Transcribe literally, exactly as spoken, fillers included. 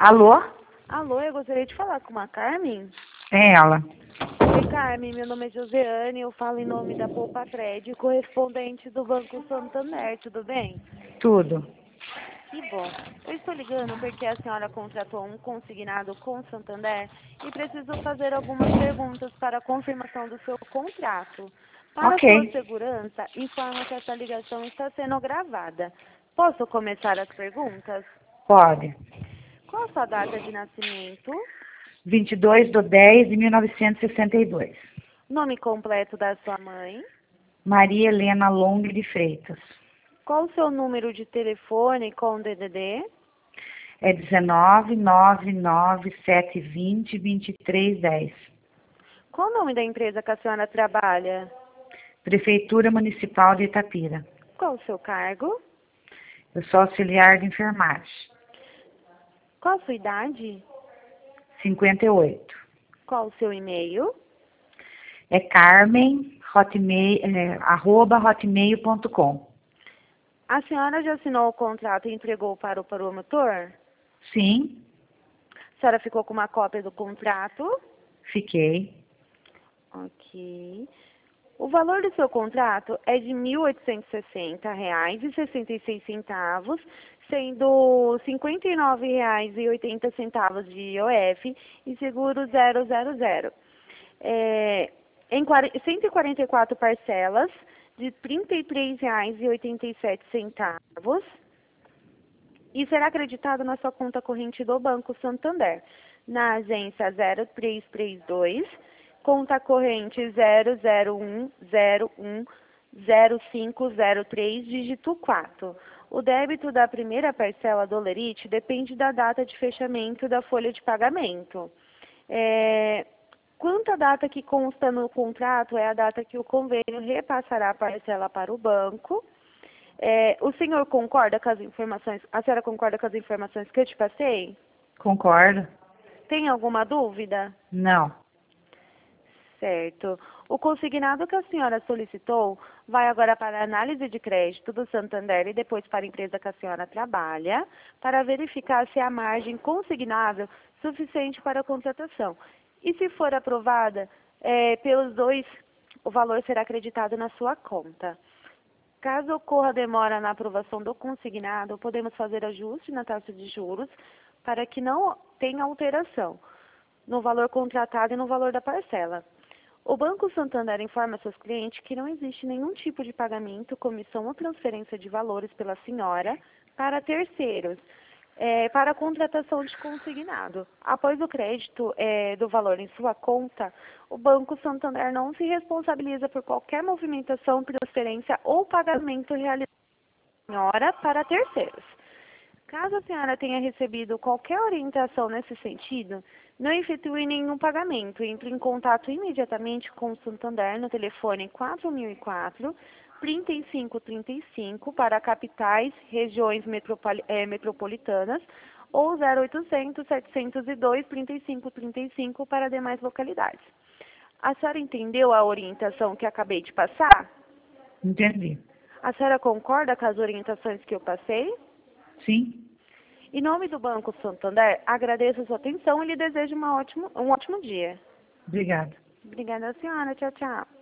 Alô? Alô, eu gostaria de falar com a Carmen. É ela. Oi, Carmen, meu nome é Josiane, eu falo em nome da Poupa Crédito, correspondente do Banco Santander, tudo bem? Tudo. Que bom. Eu estou ligando porque a senhora contratou um consignado com o Santander e preciso fazer algumas perguntas para a confirmação do seu contrato. Para sua Ok. segurança, informo que essa ligação está sendo gravada. Posso começar as perguntas? Pode. Qual a sua data de nascimento? vinte e dois de dez de mil novecentos e sessenta e dois. Nome completo da sua mãe? Maria Helena Long de Freitas. Qual o seu número de telefone com D D D? É dezenove, nove nove sete vinte, vinte e três dez. Qual o nome da empresa que a senhora trabalha? Prefeitura Municipal de Itapira. Qual o seu cargo? Eu sou auxiliar de enfermagem. Qual a sua idade? cinquenta e oito. Qual o seu e-mail? É carmen, hotmail, é, arroba hotmail ponto com. A senhora já assinou o contrato e entregou para o promotor? Sim, A senhora ficou com uma cópia do contrato? fiquei. Ok. O valor do seu contrato é de mil oitocentos e sessenta reais e sessenta e seis centavos, sendo cinquenta e nove reais e oitenta centavos de I O F e seguro zero zero zero. É, em cento e quarenta e quatro parcelas de trinta e três reais e oitenta e sete centavos e será acreditado na sua conta corrente do Banco Santander, na agência zero três três dois, conta corrente zero zero um zero um zero cinco zero três, dígito quatro. O débito da primeira parcela do Lerite depende da data de fechamento da folha de pagamento. É, quanto à data que consta no contrato, é a data que o convênio repassará a parcela para o banco. É, o senhor concorda com as informações, a senhora concorda com as informações que eu te passei? Concordo? Tem alguma dúvida? Não. Certo. O consignado que a senhora solicitou vai agora para a análise de crédito do Santander e depois para a empresa que a senhora trabalha, para verificar se há margem consignável suficiente para a contratação. E se for aprovada é, pelos dois, o valor será acreditado na sua conta. Caso ocorra demora na aprovação do consignado, podemos fazer ajuste na taxa de juros para que não tenha alteração no valor contratado e no valor da parcela. O Banco Santander informa seus clientes que não existe nenhum tipo de pagamento, comissão ou transferência de valores pela senhora para terceiros, é, para a contratação de consignado. Após o crédito é, do valor em sua conta, o Banco Santander não se responsabiliza por qualquer movimentação, transferência ou pagamento realizado pela senhora para terceiros. Caso a senhora tenha recebido qualquer orientação nesse sentido, não efetue nenhum pagamento. Entre em contato imediatamente com o Santander no telefone quatro mil e quatro, trinta e cinco trinta e cinco para capitais, regiões metropoli eh, metropolitanas ou zero oitocentos, setecentos e dois, trinta e cinco trinta e cinco para demais localidades. A senhora entendeu a orientação que acabei de passar? Entendi. A senhora concorda com as orientações que eu passei? Sim. Em nome do Banco Santander, agradeço a sua atenção e lhe desejo uma ótimo, um ótimo dia. Obrigada. Obrigada, senhora. Tchau, tchau.